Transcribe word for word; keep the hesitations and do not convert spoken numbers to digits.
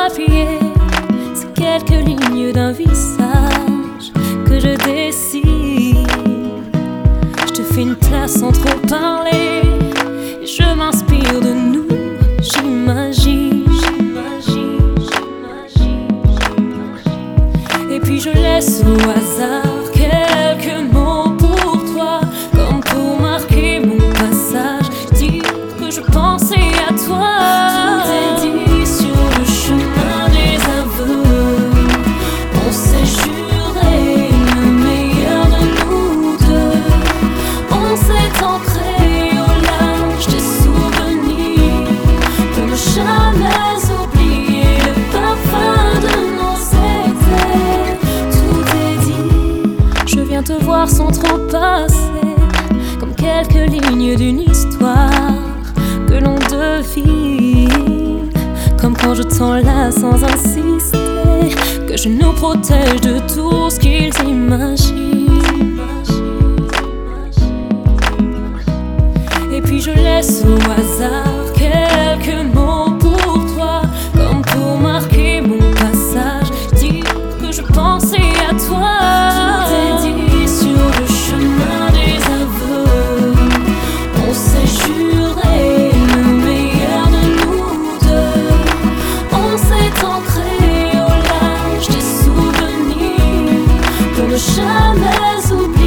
photographier ces quelques lignes d'un visage que je dessine. Je te fais une place sans trop parler et je m'inspire de nous. J'imagine, j'imagine, j'imagine, j'imagine. Et puis je laisse au hasard quelques mots pour toi, comme pour marquer mon passage, dire que je pensais à toi. Tout est dit sur le chemin des aveux. On s'est juré le meilleur de nous deux. On s'est ancré au large des souvenirs pour ne jamais oublier le parfum de nos étés. Tout est dit, je viens te voir sans trop passer, comme quelques lignes d'une histoire que l'on devine, comme quand je tends là sans insister, que je nous protège de tout ce qu'ils imaginent. Et puis je laisse au hasard quelques mots pour toi, comme pour marquer mon passage, dire que je pensais à toi. Tout est dit sur le chemin des aveux. On s'est juré le meilleur de nous deux. On s'est ancré au large des souvenirs pour ne jamais oublier